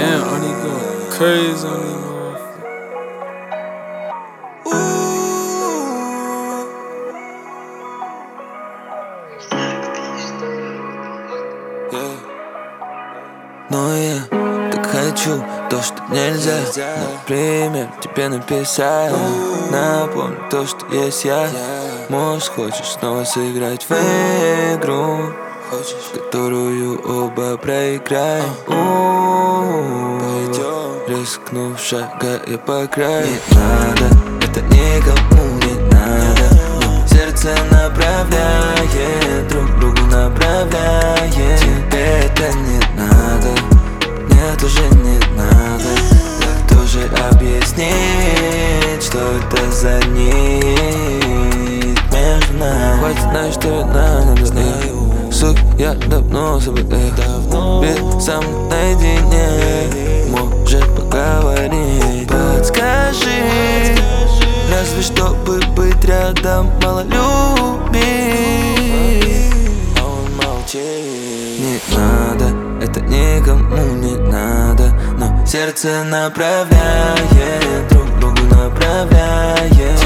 Damn, I need going crazy on these motherfuckers. Но я так хочу то, что нельзя. Например, тебе написать. Напомню то, что есть я. Может, хочешь снова сыграть в игру, в которую оба проиграем. Рискнув, шагая по краю. Не надо, это никому не надо. Но сердце направляет, друг другу направляет. Тебе это не надо, мне тоже не надо. Так тоже объяснить, что это за нить между нами. Хватит знать, что ведь надо, знаю. Сук, я давно забыл их. Без сам наедине может поговорить. Подскажи, разве чтобы быть рядом, мало любить. А он молчит. Не надо, это никому не надо. Но сердце направляет, друг другу направляет.